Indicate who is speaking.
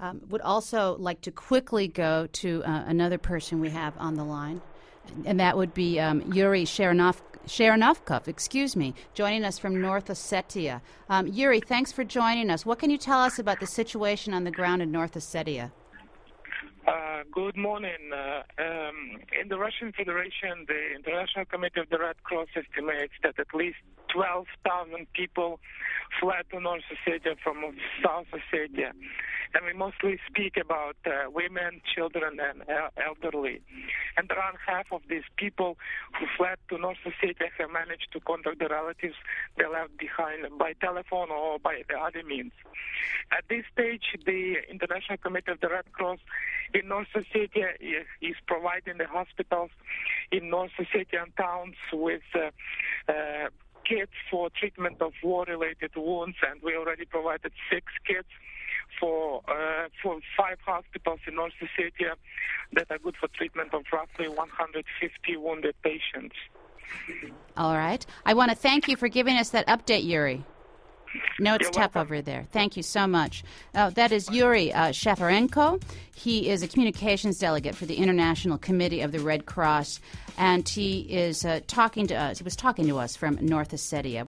Speaker 1: Would also like to quickly go to another person we have on the line, and that would be Yuri Sharanovkov, joining us from North Ossetia. Yuri, thanks for joining us. What can you tell us about the situation on the ground in North Ossetia?
Speaker 2: Good morning. In the Russian Federation, the International Committee of the Red Cross estimates that at least 12,000 people fled to North Ossetia from South Ossetia. And we mostly speak about women, children, and elderly. And around half of these people who fled to North Ossetia have managed to contact the relatives they left behind by telephone or by the other means. At this stage, the International Committee of the Red Cross in North Ossetia is providing the hospitals in North Ossetian towns with kits for treatment of war-related wounds, and we already provided 6 kits for 5 hospitals in North Ossetia that are good for treatment of roughly 150 wounded patients.
Speaker 1: All right. I want to thank you for giving us that update, Yuri. No, it's tough
Speaker 2: welcome.
Speaker 1: over there. Thank you so much. That is Yuri Shafarenko. He is a communications delegate for the International Committee of the Red Cross, and he is talking to us. He was talking to us from North Ossetia.